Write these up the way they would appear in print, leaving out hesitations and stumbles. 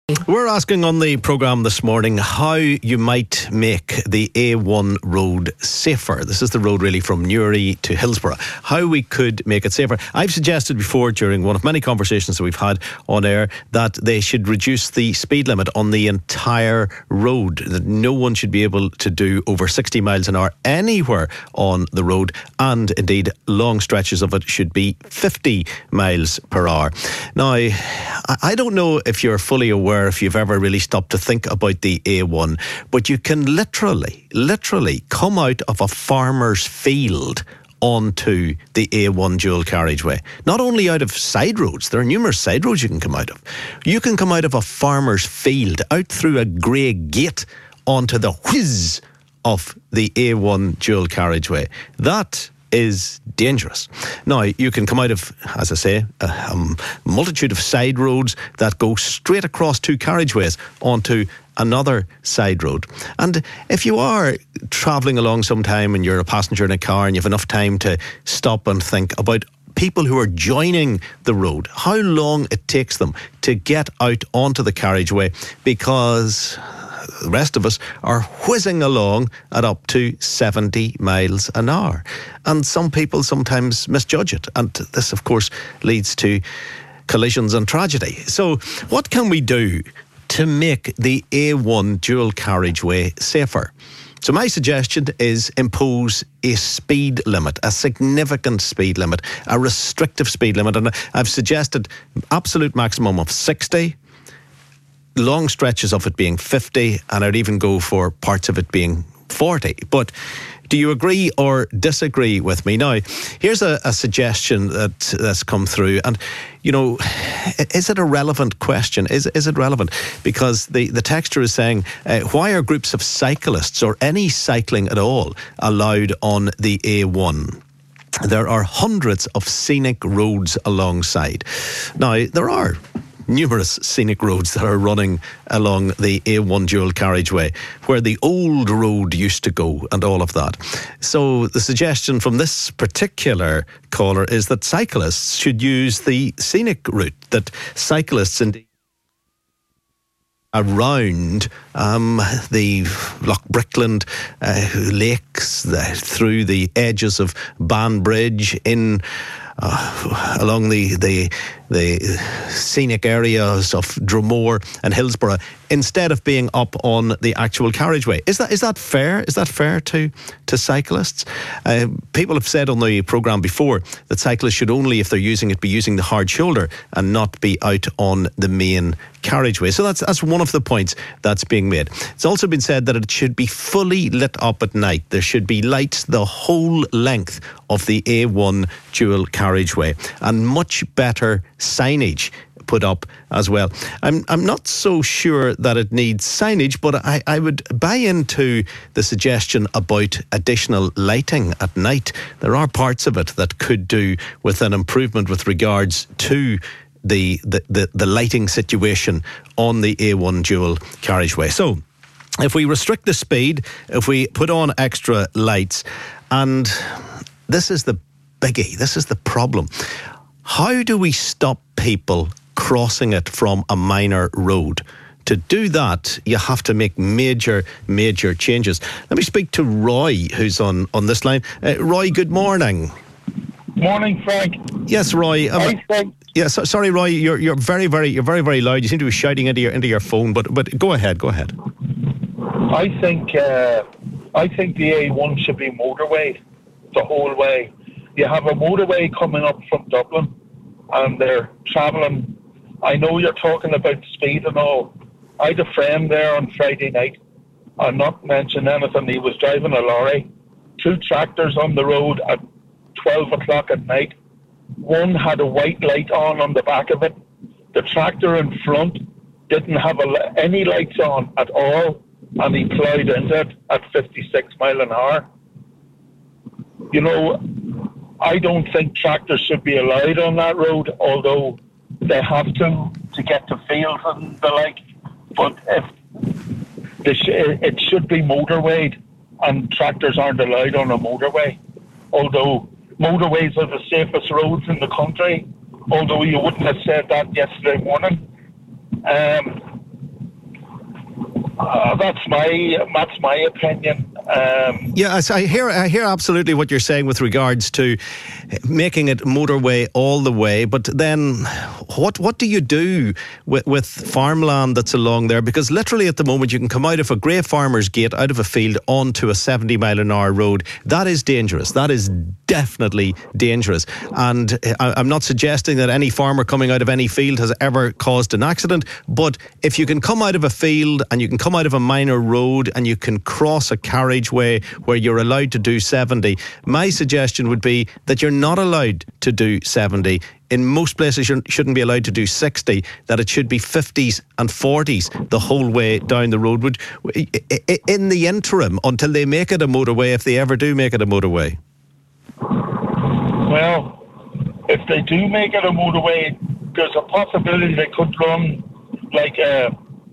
We're asking on the programme this morning how you might make the A1 road safer. This is the road really from Newry to Hillsborough. How we could make it safer. I've suggested before during one of many conversations that we've had on air that they should reduce the speed limit on the entire road. That no one should be able to do over 60 miles an hour anywhere on the road, and indeed long stretches of it should be 50 miles per hour. Now, I don't know if you're fully aware, if you've ever really stopped to think about the A1, but you can literally come out of a farmer's field onto the A1 dual carriageway. Not only out of side roads, there are numerous side roads you can come out of. You can come out of a farmer's field, out through a grey gate, onto the whiz of the A1 dual carriageway. That is dangerous. Now, you can come out of, as I say, a multitude of side roads that go straight across two carriageways onto another side road. And if you are travelling along sometime and you're a passenger in a car and you have enough time to stop and think about people who are joining the road, how long it takes them to get out onto the carriageway, because the rest of us are whizzing along at up to 70 miles an hour. And some people sometimes misjudge it. And this, of course, leads to collisions and tragedy. So what can we do to make the A1 dual carriageway safer? So my suggestion is impose a speed limit, a significant speed limit, a restrictive speed limit. And I've suggested absolute maximum of 60, long stretches of it being 50, and I'd even go for parts of it being 40. But do you agree or disagree with me? Now, here's a suggestion that's come through, and you know, is it a relevant question? Is it relevant? Because the texter is saying, why are groups of cyclists or any cycling at all allowed on the A1? There are hundreds of scenic roads alongside. Now, there are numerous scenic roads that are running along the A1 dual carriageway, where the old road used to go and all of that. So the suggestion from this particular caller is that cyclists should use the scenic route, that cyclists indeed around the Loch Brickland lakes, through the edges of Banbridge, in along the scenic areas of Dromore and Hillsborough, instead of being up on the actual carriageway. Is that fair? Is that fair to cyclists? People have said on the programme before that cyclists should only, if they're using it, be using the hard shoulder and not be out on the main carriageway. So that's one of the points that's being made. It's also been said that it should be fully lit up at night. There should be lights the whole length of the A1 dual carriageway, and much better signage put up as well. I'm not so sure that it needs signage, but I would buy into the suggestion about additional lighting at night. There are parts of it that could do with an improvement with regards to the lighting situation on the A1 dual carriageway. So if we restrict the speed, if we put on extra lights, and this is the biggie, this is the problem. How do we stop people crossing it from a minor road? To do that, you have to make major changes. Let me speak to Roy, who's on this line. Roy, good morning. Morning, Frank. Yes, Roy. Sorry, Roy. You're very loud. You seem to be shouting into your phone. But go ahead. I think the A1 should be motorway the whole way. You have a motorway coming up from Dublin, and they're travelling. I know you're talking about speed and all. I had a friend there on Friday night. I'm not mentioning anything. He was driving a lorry. 2 tractors on the road at 12 o'clock at night. One had a white light on the back of it. The tractor in front didn't have any lights on at all, and he plowed into it at 56 mile an hour. You know, I don't think tractors should be allowed on that road, although they have to get to fields and the like. But it should be motorwayed, and tractors aren't allowed on a motorway. Although motorways are the safest roads in the country, although you wouldn't have said that yesterday morning. That's my opinion. Yes, I hear absolutely what you're saying with regards to making it motorway all the way. But then, what do you do with farmland that's along there? Because literally at the moment, you can come out of a Grey Farmer's Gate, out of a field, onto a 70-mile-an-hour road. That is dangerous. That is definitely dangerous. And I'm not suggesting that any farmer coming out of any field has ever caused an accident. But if you can come out of a field and you can come out of a minor road and you can cross a carriageway where you're allowed to do 70, my suggestion would be that you're not allowed to do 70. In most places, you shouldn't be allowed to do 60, that it should be 50s and 40s the whole way down the road. In the interim, until they make it a motorway, if they ever do make it a motorway? Well, if they do make it a motorway, there's a possibility they could run like a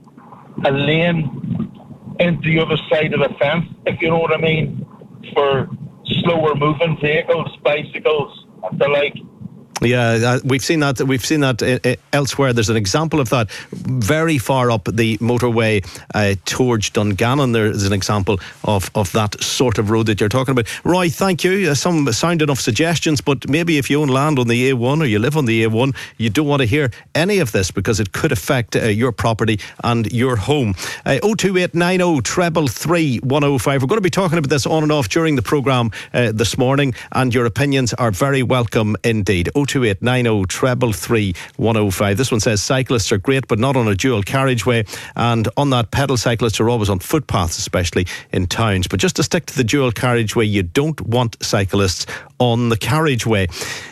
lane into the other side of the fence, if you know what I mean, for slower moving vehicles, bicycles, and the like. Yeah, we've seen that. We've seen that elsewhere. There's an example of that very far up the motorway towards Dungannon. There's an example of that sort of road that you're talking about. Roy, thank you. Some sound enough suggestions, but maybe if you own land on the A1 or you live on the A1, you don't want to hear any of this because it could affect your property and your home. 02890 333 105. We're going to be talking about this on and off during the programme this morning, and your opinions are very welcome indeed. 02890 333 105. This one says cyclists are great but not on a dual carriageway, and on that, pedal cyclists are always on footpaths, especially in towns. But just to stick to the dual carriageway, you don't want cyclists on the carriageway.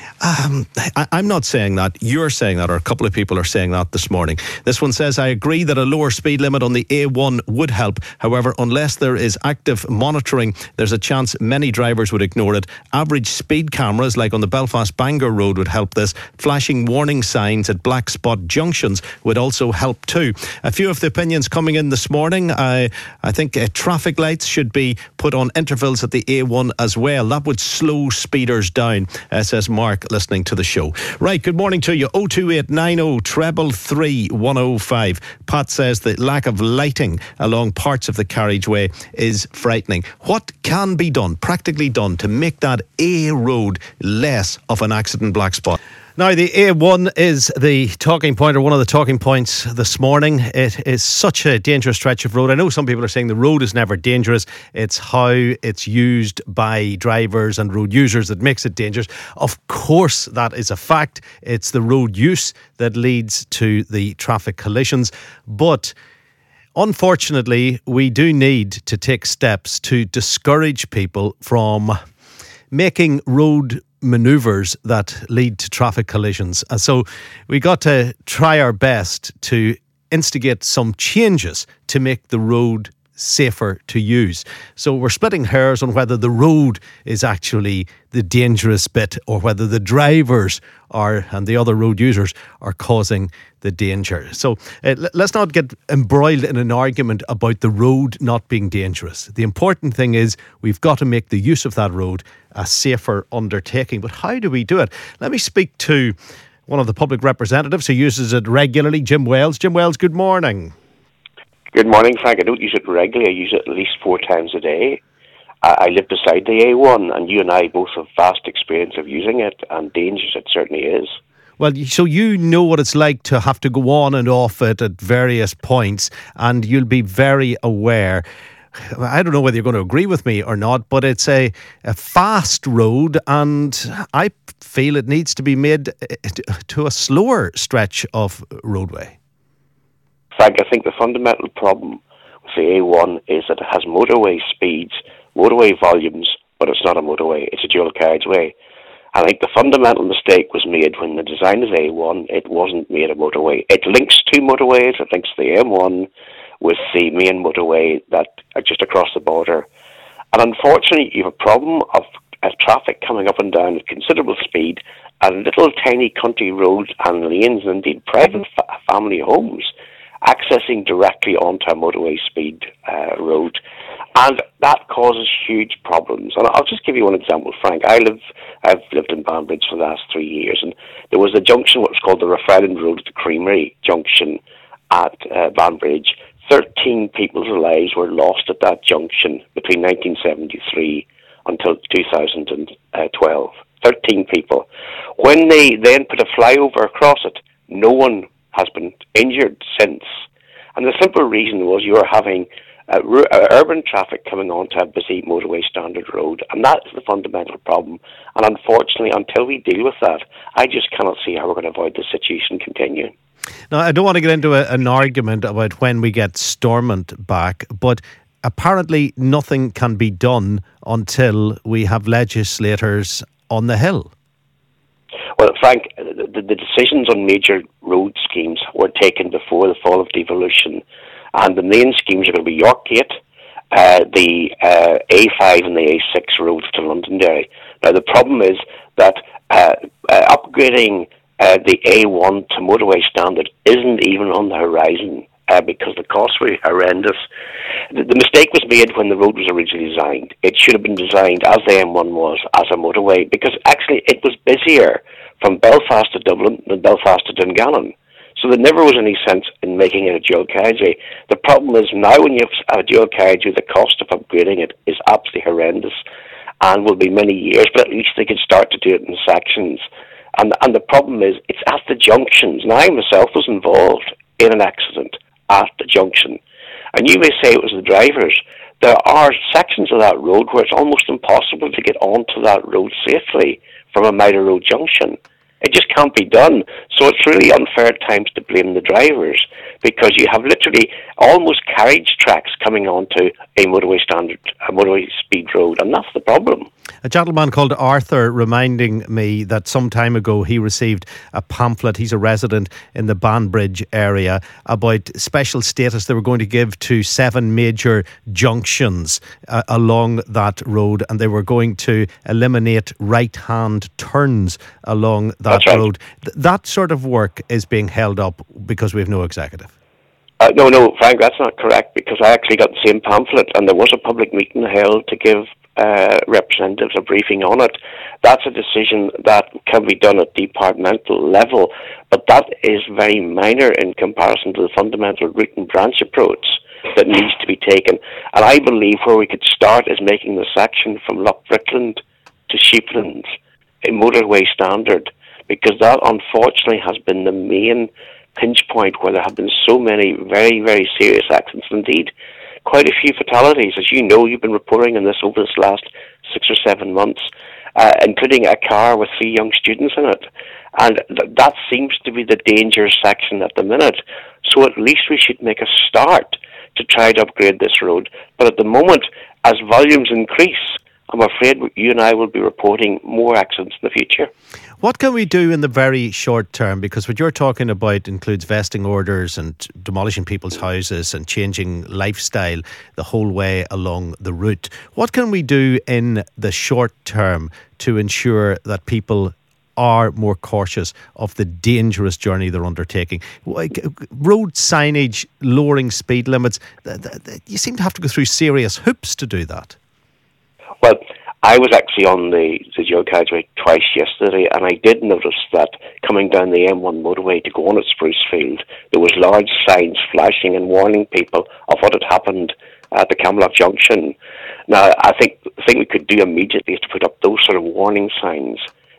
I'm not saying that. You're saying that, or a couple of people are saying that this morning. This one says, I agree that a lower speed limit on the A1 would help. However, unless there is active monitoring, there's a chance many drivers would ignore it. Average speed cameras, like on the Belfast-Bangor road, would help this. Flashing warning signs at black spot junctions would also help too. A few of the opinions coming in this morning. I think traffic lights should be put on intervals at the A1 as well. That would slow speeders down, says Mark, listening to the show. Right, good morning to you. 02890 333 105. Pat says the lack of lighting along parts of the carriageway is frightening. What can be done, practically done, to make that A road less of an accident black spot? Now, the A1 is the talking point, or one of the talking points this morning. It is such a dangerous stretch of road. I know some people are saying the road is never dangerous. It's how it's used by drivers and road users that makes it dangerous. Of course, that is a fact. It's the road use that leads to the traffic collisions. But unfortunately, we do need to take steps to discourage people from making road manoeuvres that lead to traffic collisions. And so we got to try our best to instigate some changes to make the road safer to use. So we're splitting hairs on whether the road is actually the dangerous bit or whether the drivers are and the other road users are causing the danger. So let's not get embroiled in an argument about the road not being dangerous. The important thing is we've got to make the use of that road a safer undertaking. But how do we do it? Let me speak to one of the public representatives who uses it regularly, Jim Wells. Jim Wells, good morning. Good morning, Frank. I don't use it regularly. I use it at least 4 times a day. I live beside the A1, and you and I both have vast experience of using it, and dangerous it certainly is. Well, so you know what it's like to have to go on and off it at various points, and you'll be very aware. I don't know whether you're going to agree with me or not, but it's a fast road, and I feel it needs to be made to a slower stretch of roadway. Frank, I think the fundamental problem with the A1 is that it has motorway speeds, motorway volumes, but it's not a motorway, it's a dual carriageway. I think the fundamental mistake was made when the design of the A1, it wasn't made a motorway. It links 2 motorways, it links the M1 with the main motorway that are just across the border. And unfortunately, you have a problem of traffic coming up and down at considerable speed and little tiny country roads and lanes, and indeed private family homes, accessing directly onto a motorway speed road. And that causes huge problems. And I'll just give you one example, Frank. I've lived in Banbridge for the last 3 years, and there was a junction, what was called the Rafferland Road to Creamery junction at Banbridge, 13 people's lives were lost at that junction between 1973 until 2012. 13 people. When they then put a flyover across it, no one has been injured since. And the simple reason was you were having urban traffic coming onto a busy motorway standard road, and that is the fundamental problem. And unfortunately, until we deal with that, I just cannot see how we're going to avoid this situation continuing. Now, I don't want to get into an argument about when we get Stormont back, but apparently nothing can be done until we have legislators on the Hill. Well, Frank, the decisions on major road schemes were taken before the fall of devolution, and the main schemes are going to be Yorkgate, the A5 and the A6 roads to Londonderry. Now, the problem is that upgrading the A1 to motorway standard isn't even on the horizon because the costs were horrendous. The mistake was made when the road was originally designed. It should have been designed, as the M1 was, as a motorway, because actually it was busier from Belfast to Dublin than Belfast to Dungannon. So there never was any sense in making it a dual carriageway. The problem is now when you have a dual carriageway, the cost of upgrading it is absolutely horrendous and will be many years, but at least they could start to do it in sections. And the problem is, it's at the junctions. Now, I myself was involved in an accident at the junction. And you may say it was the drivers. There are sections of that road where it's almost impossible to get onto that road safely from a minor road junction. It just can't be done. So it's really unfair at times to blame the drivers, because you have literally almost carriage tracks coming onto a motorway standard, a motorway speed road, and that's the problem. A gentleman called Arthur reminding me that some time ago he received a pamphlet, he's a resident in the Banbridge area, about special status they were going to give to 7 major junctions along that road, and they were going to eliminate right-hand turns along that road. That sort of work is being held up because we have no executive. No, Frank, that's not correct, because I actually got the same pamphlet and there was a public meeting held to give representatives a briefing on it. That's a decision that can be done at departmental level, but that is very minor in comparison to the fundamental root and branch approach that needs to be taken. And I believe where we could start is making the section from Lochbrickland to Sheeplands a motorway standard, because that unfortunately has been the main pinch point where there have been so many very, very serious accidents. Indeed, quite a few fatalities. As you know, you've been reporting on this over this last 6 or 7 months, including a car with 3 young students in it. And that seems to be the dangerous section at the minute. So at least we should make a start to try to upgrade this road. But at the moment, as volumes increase, I'm afraid you and I will be reporting more accidents in the future. What can we do in the very short term? Because what you're talking about includes vesting orders and demolishing people's houses and changing lifestyle the whole way along the route. What can we do in the short term to ensure that people are more cautious of the dangerous journey they're undertaking? Road signage, lowering speed limits, you seem to have to go through serious hoops to do that. Well, I was actually on the dual carriageway twice yesterday, and I did notice that coming down the M1 motorway to go on at Sprucefield, there was large signs flashing and warning people of what had happened at the Camelot Junction. Now, I think the thing we could do immediately is to put up those sort of warning signs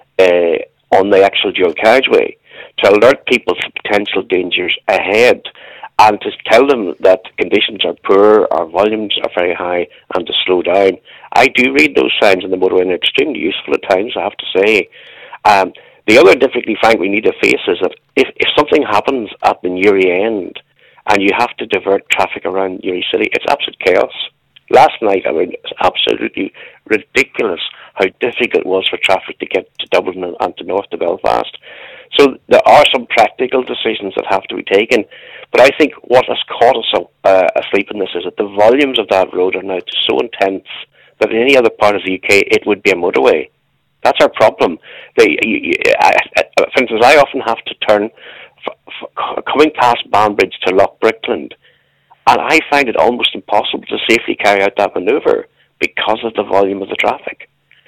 on the actual dual carriageway to alert people to potential dangers ahead, and to tell them that conditions are poor, our volumes are very high, and to slow down. I do read those signs on the motorway, and they're extremely useful at times, I have to say. The other difficulty, Frank, we need to face is that if something happens at the Newry end and you have to divert traffic around Newry City, it's absolute chaos. Last night, it's absolutely ridiculous how difficult it was for traffic to get to Dublin and to north to Belfast. So there are some practical decisions that have to be taken. But I think what has caught us asleep in this is that the volumes of that road are now so intense that in any other part of the UK, it would be a motorway. That's our problem. For instance, I often have to turn coming past Banbridge to Lochbrickland, and I find it almost impossible to safely carry out that manoeuvre because of the volume of the traffic.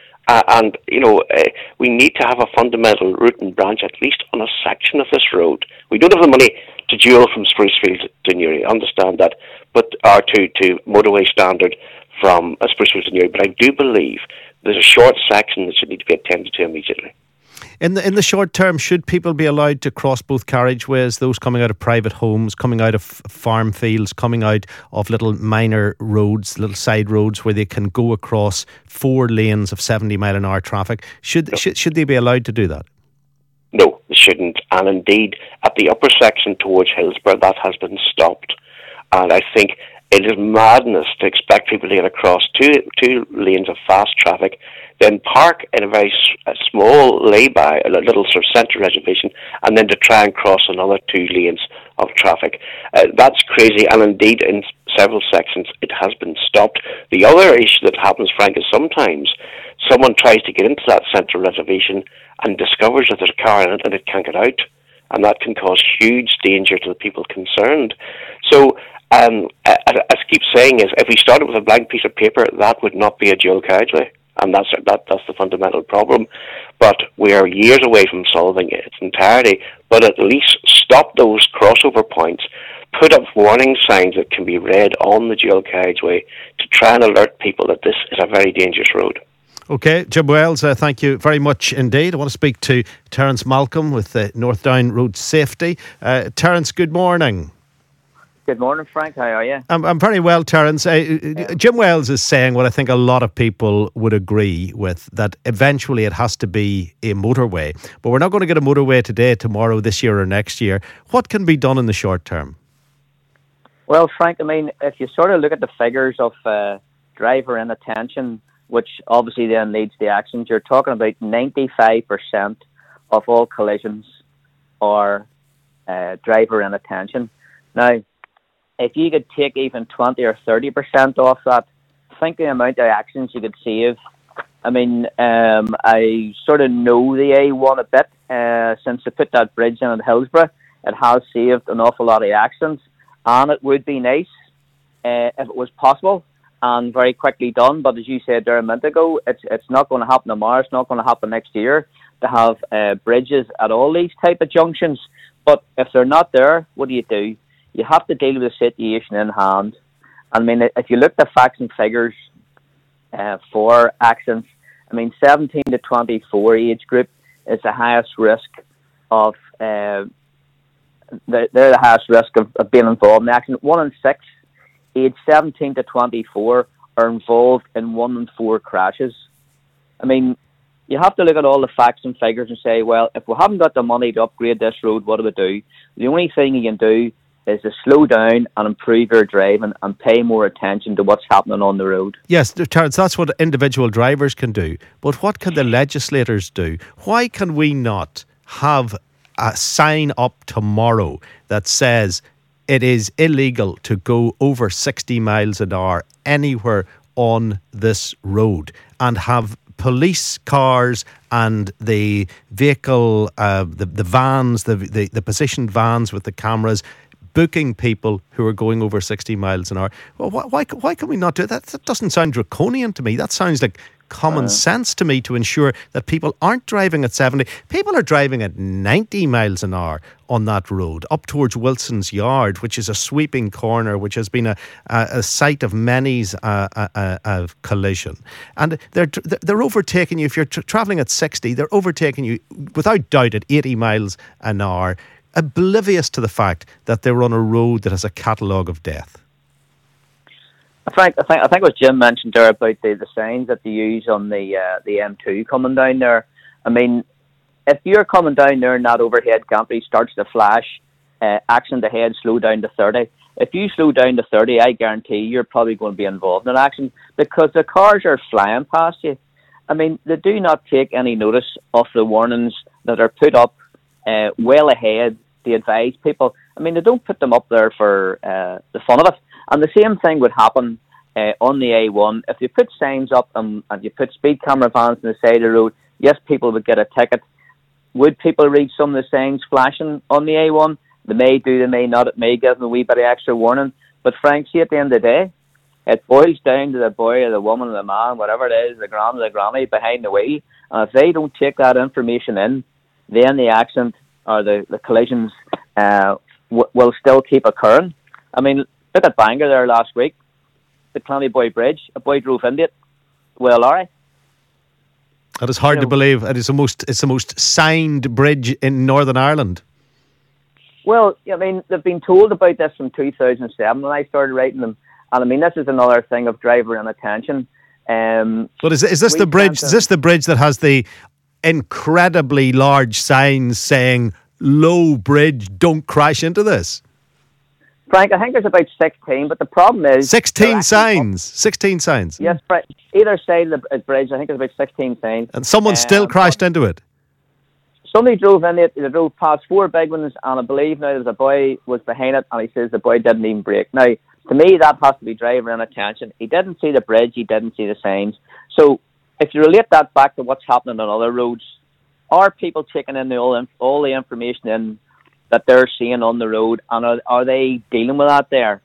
We need to have a fundamental root and branch, at least on a section of this road. We don't have the money to dual from Sprucefield to Newry, I understand that, but or to motorway standard from I suppose it was Newry. But I do believe there's a short section that should need to be attended to immediately. In the short term, should people be allowed to cross both carriageways, those coming out of private homes, coming out of farm fields, coming out of little minor roads, little side roads where they can go across 4 lanes of 70-mile-an-hour traffic? Should they be allowed to do that? No, they shouldn't. And indeed, at the upper section towards Hillsborough, that has been stopped. And I think it is madness to expect people to get across two lanes of fast traffic, then park in a very small lay-by, a little sort of centre reservation, and then to try and cross another 2 lanes of traffic. That's crazy, and indeed in several sections it has been stopped. The other issue that happens, Frank, is sometimes someone tries to get into that centre reservation and discovers that there's a car in it and it can't get out, and that can cause huge danger to the people concerned. So as I keep saying, is if we started with a blank piece of paper, that would not be a dual carriageway. And that's the fundamental problem. But we are years away from solving its entirety. But at least stop those crossover points, put up warning signs that can be read on the dual carriageway to try and alert people that this is a very dangerous road. Okay, Jim Wells, thank you very much indeed. I want to speak to Terence Malcolm with North Down Road Safety. Terence, good morning. Good morning, Frank. How are you? I'm very well, Terence. Jim Wells is saying what I think a lot of people would agree with, that eventually it has to be a motorway. But we're not going to get a motorway today, tomorrow, this year or next year. What can be done in the short term? Well, Frank, I mean, if you sort of look at the figures of driver inattention, which obviously then leads to actions, you're talking about 95% of all collisions are driver inattention. Now, if you could take even 20 or 30% off that, think the amount of actions you could save. I mean, I sort of know the A1 a bit since they put that bridge in at Hillsborough. It has saved an awful lot of accidents, and it would be nice if it was possible and very quickly done. But as you said there a minute ago, it's not going to happen tomorrow. It's not going to happen next year to have bridges at all these type of junctions. But if they're not there, what do? You have to deal with the situation in hand. I mean, if you look at the facts and figures for accidents, I mean, 17 to 24 age group is the highest risk of, they're the highest risk of being involved in the accident. 1 in 6, age 17 to 24, are involved in 1 in 4 crashes. I mean, you have to look at all the facts and figures and say, well, if we haven't got the money to upgrade this road, what do we do? The only thing you can do is to slow down and improve your driving and pay more attention to what's happening on the road. Yes, Terence, that's what individual drivers can do. But what can the legislators do? Why can we not have a sign up tomorrow that says it is illegal to go over 60 miles an hour anywhere on this road, and have police cars and the vehicle, the vans, the positioned vans with the cameras, booking people who are going over 60 miles an hour? Well, why can we not do that? That doesn't sound draconian to me. That sounds like common sense to me, to ensure that people aren't driving at 70. People are driving at 90 miles an hour on that road up towards Wilson's Yard, which is a sweeping corner, which has been a site of many's collision. And they're overtaking you. If you're travelling at 60, they're overtaking you without doubt at 80 miles an hour, oblivious to the fact that they're on a road that has a catalogue of death. Frank, I think what Jim mentioned there about the signs that they use on the M2 coming down there. I mean, if you're coming down there and that overhead gantry starts to flash, accident ahead, slow down to 30. If you slow down to 30, I guarantee you're probably going to be involved in an accident, because the cars are flying past you. I mean, they do not take any notice of the warnings that are put up well ahead to advise people. I mean, they don't put them up there for the fun of it. And the same thing would happen on the A1. If you put signs up and you put speed camera vans on the side of the road, yes, people would get a ticket. Would people read some of the signs flashing on the A1? They may do, they may not. It may give them a wee bit of extra warning. But Frank, see, at the end of the day, it boils down to the boy or the woman or the man, whatever it is, the grand or the granny behind the wheel. And if they don't take that information in, then the accident or the collisions will still keep occurring. I mean, Look at Bangor there last week, the Clannyboy Bridge. A boy drove into it. Well, alright. That is hard to believe. It's the most signed bridge in Northern Ireland. Well, I mean, they've been told about this from 2007 when I started writing them. And I mean, this is another thing of driver inattention. But is this the bridge? Is this the bridge that has the incredibly large signs saying "Low bridge, don't crash into this"? Frank, I think there's about 16, but the problem is 16 signs. 16 signs. Yes, either side of the bridge, I think there's about 16 signs. And someone still crashed into it. Somebody drove in it. They drove past 4 big ones, and I believe now there's a boy was behind it, and he says the boy didn't even brake. Now, to me, that has to be driver inattention. He didn't see the bridge. He didn't see the signs. So, if you relate that back to what's happening on other roads, are people taking in all the information in that they're seeing on the road, and are they dealing with that there?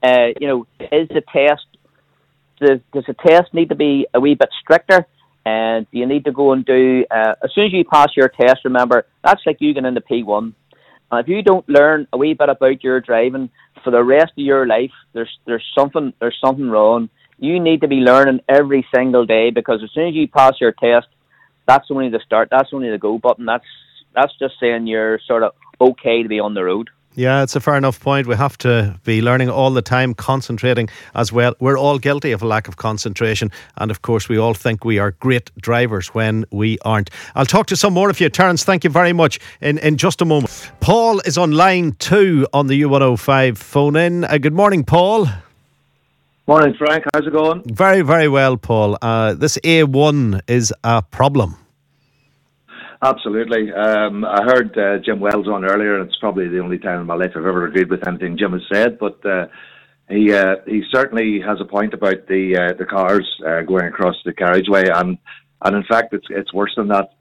Is the test, does the test need to be a wee bit stricter? And you need to go and do, as soon as you pass your test, remember, that's like you getting into P1. And if you don't learn a wee bit about your driving for the rest of your life, there's something wrong. You need to be learning every single day, because as soon as you pass your test, that's only the start, that's only the go button. That's just saying you're sort of okay to be on the road. Yeah, it's a fair enough point. We have to be learning all the time, concentrating as well. We're all guilty of a lack of concentration, and of course we all think we are great drivers when we aren't. I'll talk to some more of you. Terence, thank you very much in just a moment. Paul is on line 2 on the U105 phone in. Good morning, Paul. Morning, Frank. How's it going? Very, very well, Paul. This A1 is a problem. Absolutely. I heard Jim Wells on earlier, and it's probably the only time in my life I've ever agreed with anything Jim has said, but he certainly has a point about the cars going across the carriageway, and in fact it's worse than that.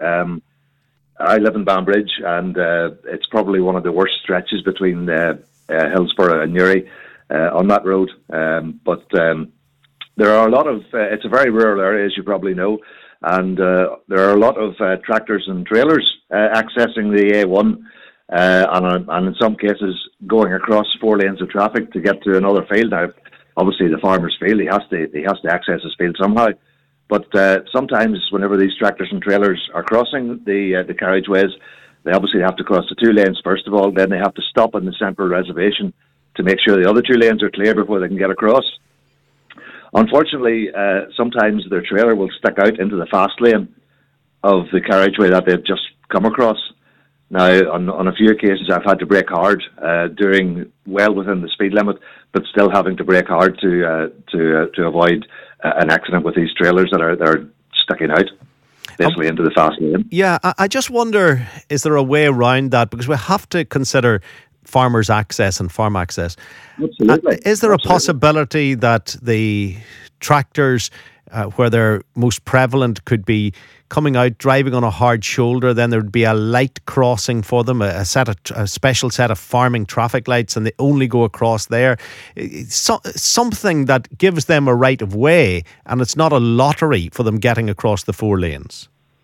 I live in Banbridge, and it's probably one of the worst stretches between Hillsborough and Newry on that road. But there are a lot of, it's a very rural area, as you probably know, and there are a lot of tractors and trailers accessing the A1, and in some cases going across 4 lanes of traffic to get to another field. Now, obviously the farmer's field, he has to access his field somehow. But sometimes whenever these tractors and trailers are crossing the carriageways, they obviously have to cross the 2 lanes first of all, then they have to stop in the central reservation to make sure the other 2 lanes are clear before they can get across. Unfortunately, sometimes their trailer will stick out into the fast lane of the carriageway that they've just come across. Now, on a few occasions, I've had to brake hard, doing well within the speed limit, but still having to brake hard to avoid an accident with these trailers that are sticking out basically into the fast lane. Yeah, I just wonder, is there a way around that? Because we have to consider farmers' access and farm access. Absolutely. Is there a possibility that the tractors, where they're most prevalent, could be coming out driving on a hard shoulder? Then there would be a light crossing for them, a special set of farming traffic lights, and they only go across there. Something that gives them a right of way, and it's not a lottery for them getting across the 4 lanes.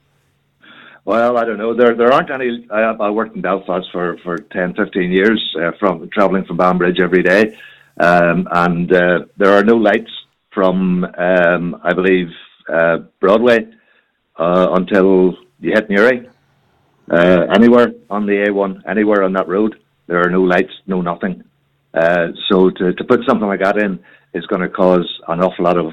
Well, I don't know. There aren't any. I worked in Belfast for 10, 15 years, from travelling from Banbridge every day, and there are no lights from, I believe, Broadway until you hit Newry. Anywhere on the A1, anywhere on that road, there are no lights, no nothing. So to put something like that in is going to cause an awful lot of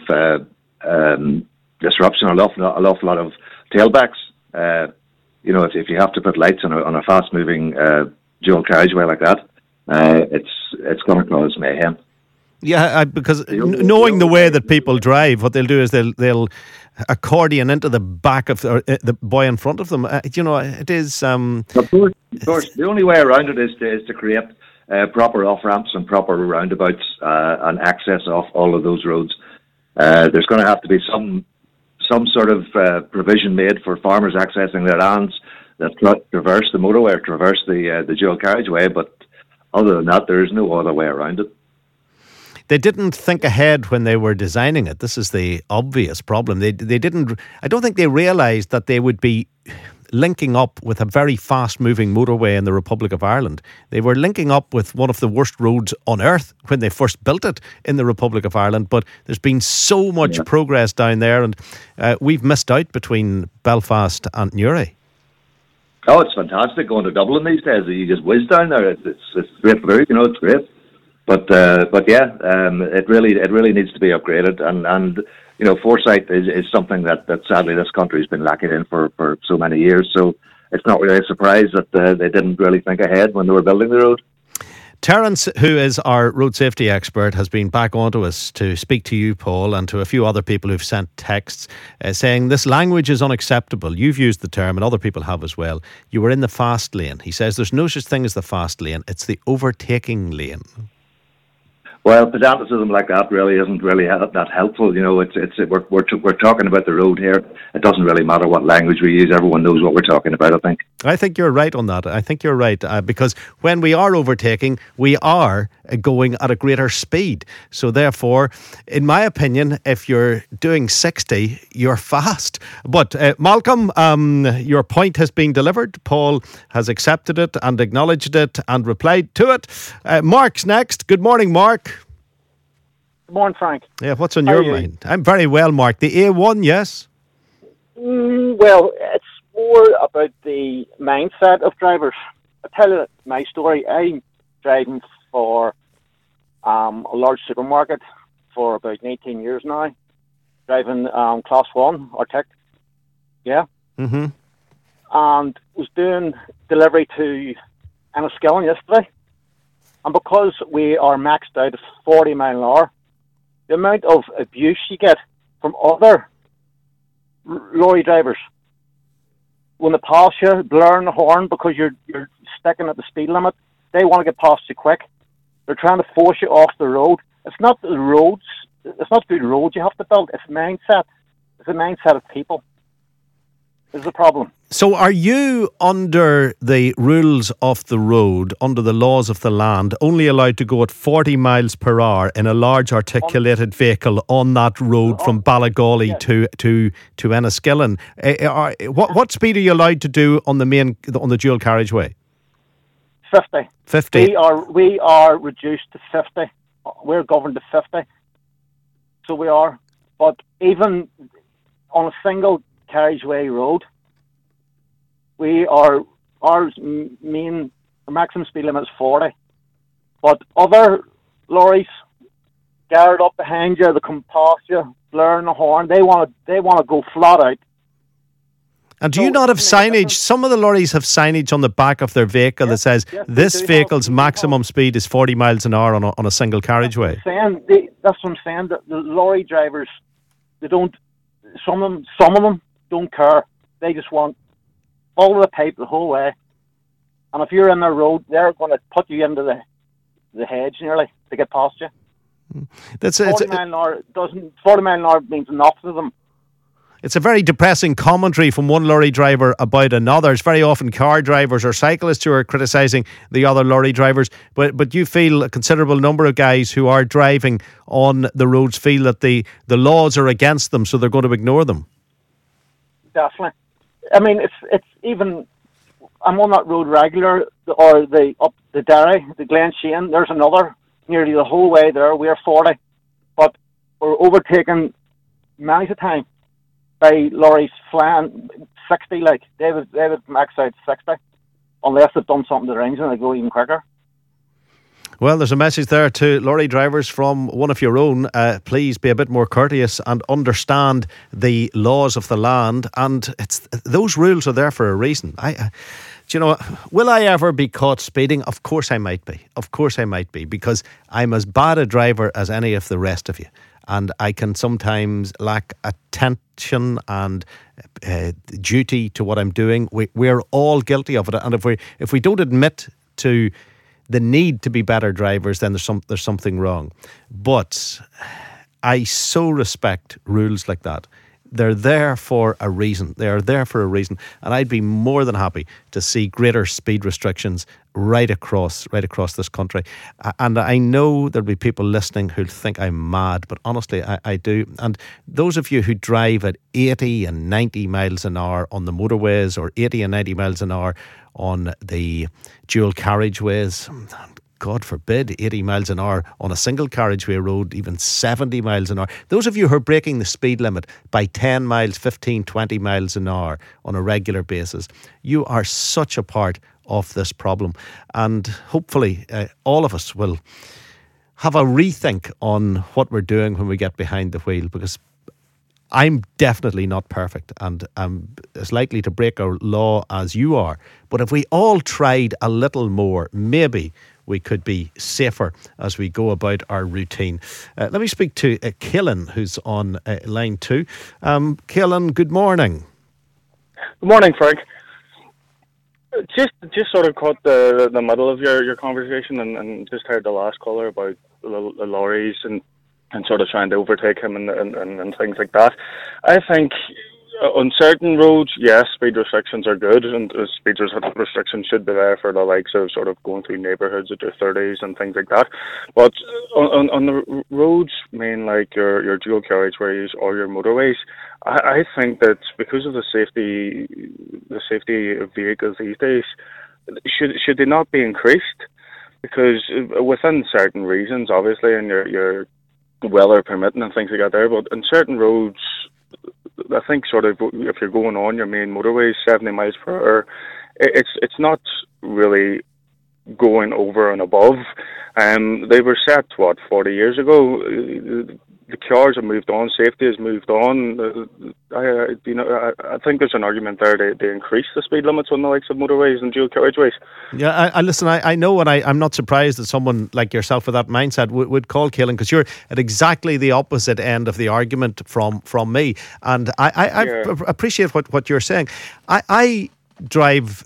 disruption, an awful lot of tailbacks. If you have to put lights on a fast-moving dual carriageway like that, it's going to cause mayhem. Yeah, because knowing the way that people drive, what they'll do is they'll accordion into the back of the boy in front of them. It is. Of course. The only way around it is to create proper off ramps and proper roundabouts and access off all of those roads. There's going to have to be some sort of provision made for farmers accessing their lands that traverse the motorway or traverse the dual carriageway, but other than that, there is no other way around it. They didn't think ahead when they were designing it. This is the obvious problem. They didn't. I don't think they realised that they would be linking up with a very fast-moving motorway in the Republic of Ireland. They were linking up with one of the worst roads on earth when they first built it in the Republic of Ireland. But there's been so much progress down there, and we've missed out between Belfast and Newry. Oh, it's fantastic going to Dublin these days. You just whiz down there. It's great food, it's great. But yeah, it really needs to be upgraded, and foresight is something that sadly this country's been lacking in for so many years. So it's not really a surprise that they didn't really think ahead when they were building the road. Terence, who is our road safety expert, has been back onto us to speak to you, Paul, and to a few other people who've sent texts saying this language is unacceptable. You've used the term, and other people have as well. You were in the fast lane. He says there's no such thing as the fast lane. It's the overtaking lane. Well, pedanticism like that really isn't really that helpful. We're talking about the road here. It doesn't really matter what language we use. Everyone knows what we're talking about, I think. I think you're right on that. I think you're right because when we are overtaking, we are going at a greater speed. So therefore, in my opinion, if you're doing 60, you're fast. But Malcolm, your point has been delivered. Paul has accepted it and acknowledged it and replied to it. Mark's next. Good morning, Mark. Good morning, Frank. Yeah, what's on your mind? I'm very well, Mark. The A1, yes? Well, it's more about the mindset of drivers. I'll tell you my story. I'm driving for a large supermarket for about 18 years now. Driving Class 1, Arctic. Yeah. Mm-hmm. And was doing delivery to Enniskillen yesterday. And because we are maxed out at 40 mile an hour, the amount of abuse you get from other lorry drivers when they pass you, blaring the horn because you're sticking at the speed limit, they want to get past you quick. They're trying to force you off the road. It's not the roads. It's not good roads you have to build. It's mindset. It's a mindset of people. Is the problem. So are you, under the rules of the road, under the laws of the land, only allowed to go at 40 miles per hour in a large articulated vehicle on that road from Ballagawley to Enniskillen? What speed are you allowed to do on the dual carriageway? 50. 50. We are reduced to 50. We're governed to 50. So we are. But even on a single carriageway road, our maximum speed limit is 40. But other lorries guard up behind you, they come past you, blaring the horn. They want to go flat out. And do you not have signage? Some of the lorries have signage on the back of their vehicle that says this vehicle's maximum speed is 40 miles an hour on a single carriageway. That's what I'm saying. The lorry drivers, they don't. Some of them don't care. They just want follow the pipe the whole way. And if you're in their road, they're going to put you into the hedge nearly to get past you. 40 mile an hour means nothing to them. It's a very depressing commentary from one lorry driver about another. It's very often car drivers or cyclists who are criticising the other lorry drivers. But you feel a considerable number of guys who are driving on the roads feel that the laws are against them, so they're going to ignore them. Definitely. I mean, it's even. I'm on that road regular, or up the Derry, the Glen Shane. There's another nearly the whole way there. We're 40, but we're overtaken many a time by lorries flying 60. Like they would max out 60, unless they've done something to the engine, they go even quicker. Well, there's a message there to lorry drivers from one of your own. Please be a bit more courteous and understand the laws of the land. And those rules are there for a reason. Will I ever be caught speeding? Of course I might be. Because I'm as bad a driver as any of the rest of you. And I can sometimes lack attention and duty to what I'm doing. We're all guilty of it. And if we don't admit to the need to be better drivers, then there's something wrong. But I so respect rules like that. they're there for a reason. They are there for a reason, and I'd be more than happy to see greater speed restrictions right across this country. And I know there'll be people listening who'll think I'm mad, but honestly, I do. And those of you who drive at 80 and 90 miles an hour on the motorways, or 80 and 90 miles an hour on the dual carriageways, God forbid, 80 miles an hour on a single carriageway road, even 70 miles an hour. Those of you who are breaking the speed limit by 10 miles, 15, 20 miles an hour on a regular basis, you are such a part of this problem. And hopefully all of us will have a rethink on what we're doing when we get behind the wheel, because I'm definitely not perfect, and I'm as likely to break a law as you are. But if we all tried a little more, maybe we could be safer as we go about our routine. Let me speak to Keelan, who's on line 2. Keelan, good morning. Good morning, Frank. Just sort of caught the middle of your conversation and just heard the last caller about the lorries and sort of trying to overtake him and things like that. I think on certain roads, yes, speed restrictions are good, and speed restrictions should be there for the likes of sort of going through neighbourhoods at their 30s and things like that. But on the roads, like your dual carriageways or your motorways, I think that because of the safety of vehicles these days, should they not be increased? Because within certain reasons, obviously, and your weather permitting and things like that there, but in certain roads, I think sort of if you're going on your main motorways 70 miles per hour, it's not really going over and above. They were set 40 years ago. The cars have moved on, safety has moved on. I think there's an argument there to increase the speed limits on the likes of motorways and dual carriageways. Yeah, I listen. I know, and I'm not surprised that someone like yourself with that mindset would call Keelan, because you're at exactly the opposite end of the argument from me, and I appreciate what you're saying. I drive.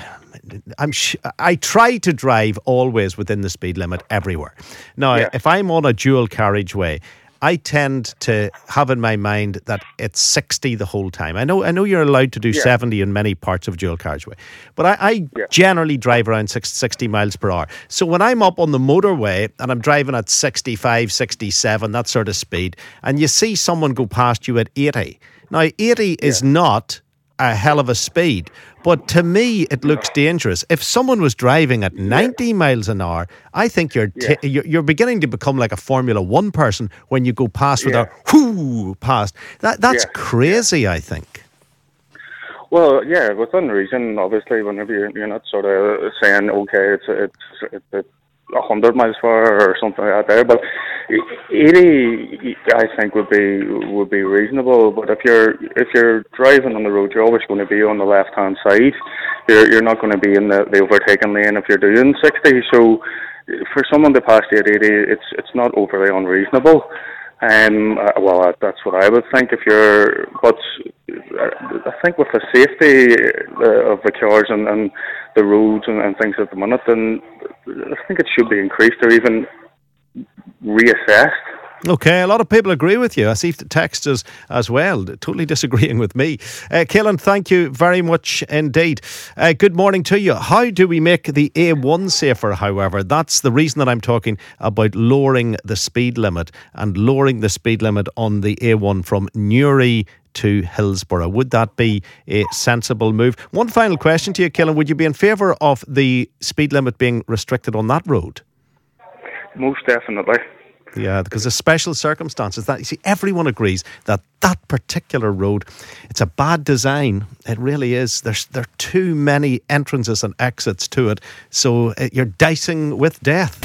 I try to drive always within the speed limit everywhere. Now, if I'm on a dual carriageway, I tend to have in my mind that it's 60 the whole time. I know you're allowed to do 70 in many parts of dual carriageway, but I generally drive around 60 miles per hour. So when I'm up on the motorway and I'm driving at 65, 67, that sort of speed, and you see someone go past you at 80. Now, 80 is not a hell of a speed, but to me it looks dangerous. If someone was driving at 90 miles an hour, I think you're beginning to become like a Formula 1 person when you go past with a whoo past. That's crazy, I think. Well, yeah, within reason, obviously, whenever you're not sort of saying, okay, it's 100 miles per hour or something like that there, but 80 I think would be reasonable. But if you're driving on the road, you're always going to be on the left hand side. You're not going to be in the overtaking lane if you're doing 60. So for someone to pass you at 80, it's not overly unreasonable. Well, that's what I would think. But I think with the safety of the cars and the roads and things at the minute, then I think it should be increased or even reassessed. Okay, a lot of people agree with you. I see texts as well, totally disagreeing with me. Keelan, thank you very much indeed. Good morning to you. How do we make the A1 safer, however? That's the reason that I'm talking about lowering the speed limit and lowering the speed limit on the A1 from Newry to Hillsborough. Would that be a sensible move? One final question to you, Keelan. Would you be in favour of the speed limit being restricted on that road? Most definitely. Yeah, because of special circumstances. That, you see, everyone agrees that particular road, it's a bad design. It really is. There are too many entrances and exits to it. So you're dicing with death.